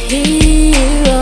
hero.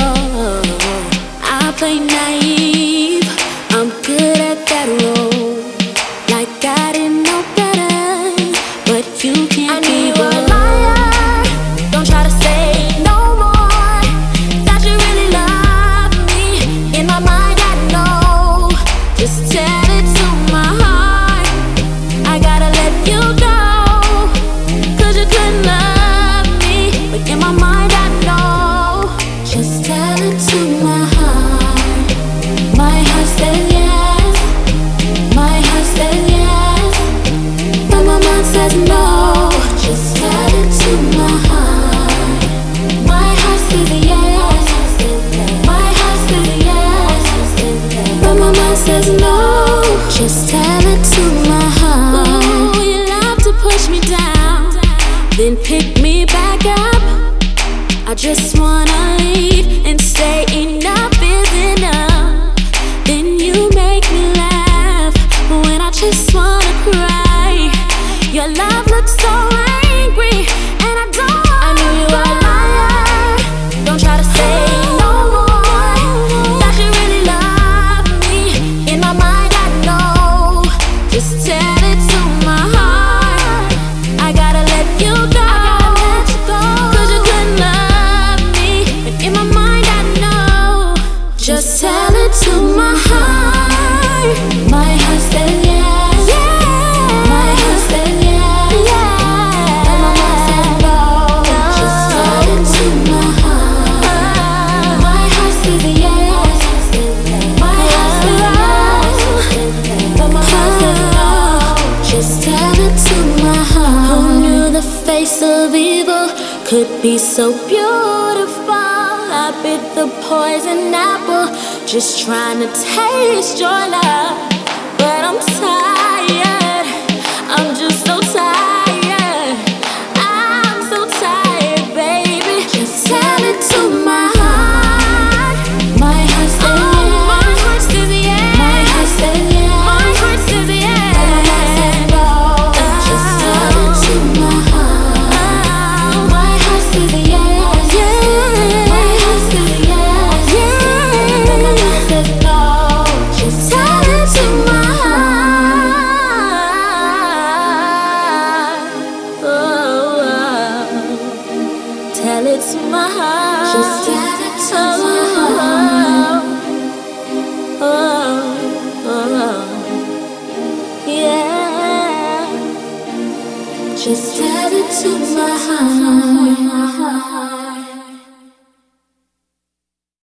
I play naive, I'm good at that role. Like I didn't know better, but you can't be a liar. Don't try to say no more that you really love me. In my mind I know, just tell it to my heart. I gotta let you go, 'cause you couldn't love me. But in my mind I know, just tell it to my heart. My heart says yes, my heart says yes, but my mind says no. Just tell it to my heart. My heart says yes, my heart says yes, but my mind says no. Just tell it to my heart. Ooh, you love to push me down, then pick me back up. I just wanna leave and say enough is enough. Then you make me laugh when I just wanna cry. Your love looks so angry, and I don't. I know you are a liar. Don't try to say no more that you really love me. In my mind I know, just tell it to my heart. I gotta let you go, 'cause you couldn't love me. But in my mind I know, just tell it to my heart. My heart says yes, my heart says yes, and my mind says no. Just tell it to my heart. My heart says yes, my heart says yes, but my mind says no. Just tell it to my heart. Who knew the face of evil could be so beautiful? I bit the poison apple, just trying to taste your love. But I'm tired, I'm just so tired. I'm so tired, baby. Just tell it to my heart. My heart says yes, my heart says yes, my heart says yes, my heart says yes, but my mind says no. Just tell it to my heart. My heart says yes, my heart says yes, but my mind says no. Just tell it to my heart. Oh, tell it to my heart. Just tell it to my heart. Oh, yeah. Just tell it to my heart.